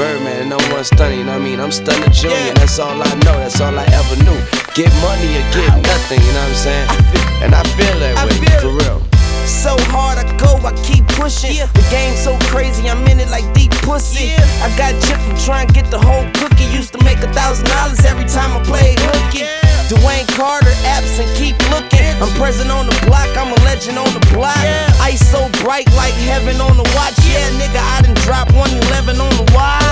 Birdman and no one stunning, you know what I mean? I'm Stunner Junior, that's all I know, that's all I ever knew. Get money or get nothing, you know what I'm saying? And I feel that way, for real. So hard I go, I keep pushing. The game's so crazy, I'm in it like deep pussy. I got chips from trying to get the whole cookie. Used to make $1,000 every time I played hooky. Dwayne Carter, absent, keep looking. I'm present on the block, I'm a legend on the block. Ice so bright like heaven on the watch. Yeah, nigga, I done dropped 111 on the watch.